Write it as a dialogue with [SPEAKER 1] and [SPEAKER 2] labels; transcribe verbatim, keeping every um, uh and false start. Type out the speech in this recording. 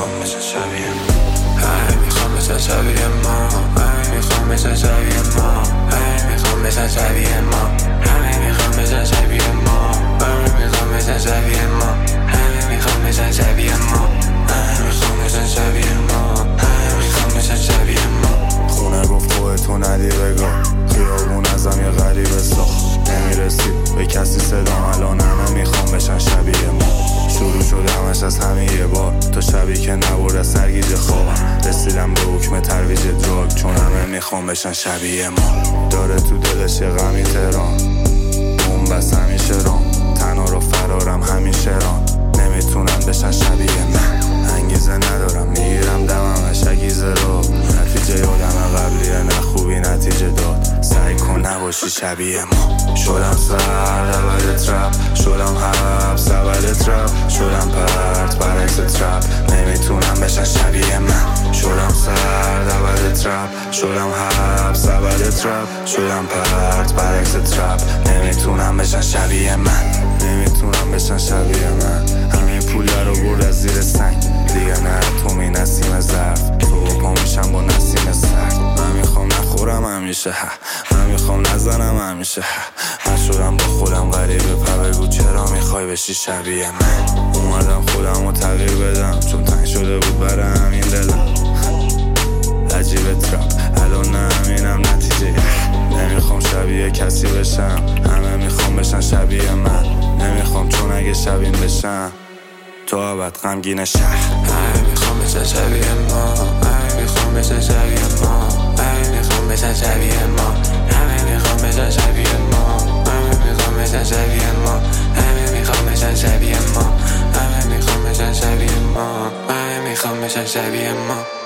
[SPEAKER 1] میخوام بشن شبیه ما، همه میخوام بشن شبیه ما، همه میخوام بشن شبیه ما، همه میخوام بشن شبیه ما، همه میخوام بشن شبیه ما، همه میخوام بشن شبیه ما، همه میخوام بشن شبیه ما، همه میخوام بشن شبیه ما، همه میخوام بشن شبیه ما.
[SPEAKER 2] خونه گفت خودتو ندی بگاه، خیابون ازم یه غریبه ساخت، نمیرسی به کسی صدام، الان همه میخوام بشن شبیه ما. شروع شده همش از همین یه بار، تو شبی که نبرد از سرگیجه خوابم، رسیدم به حکم ترویج دراگ، چون همه میخوام بشن شبیه ما. داره تو دلش یه غمی تهران، اون بس همیشه رام، تنها رو فرارم همیشه ران، نمیتونم بشن شبیه من. انگیزه ندارم میگیرم دممش اگیزه رو، نتیجه یادم قبلیه نه خوبی نتیجه داد، سعی کن نباشی شبیه ما. شدم سرد اول ترپ، شدم حبس اول ترپ، شدم پرت برعکس ترپ، نمیتونم بشن شبیه من. شدم سرد اول ترپ، شدم حبس اول ترپ، شدم پرت برعکس ترپ، نمیتونم بشن شبیه من، نمیتونم بشن شبیه من. همین پوله رو برد از زیر سنگ، دیگه نه تو می نسیم ظرف، تو پا میشم با نسیم سرد. من میخوام نخورم همیشه ها، من میخوام نزنم همیشه ها، من شدم با خودم غریبه، پا بگو چرا میخوای بشی شبیه من. اومدم خودم رو تغییر بدم، چون تنگ شده بود برای همین دلم. عجیبه ترپ الان همینم نتیجه، نمیخوام شبیه کسی بشم، همه میخوام بشن شبیه من. نمیخوام چون اگه شبیه بشم تو ابد غمگین شهر.
[SPEAKER 1] همه میخوام بشن شبیه ما، همه میخوام بشن شبیه ما، همه میخوام بشن شبیه ما، همه میخوام بشن شبیه ما، همه میخوام بشن شبیه ما، همه میخوام بشن شبیه ما، همه میخوام بشن شبیه ما، همه میخوام بشن شبیه ما.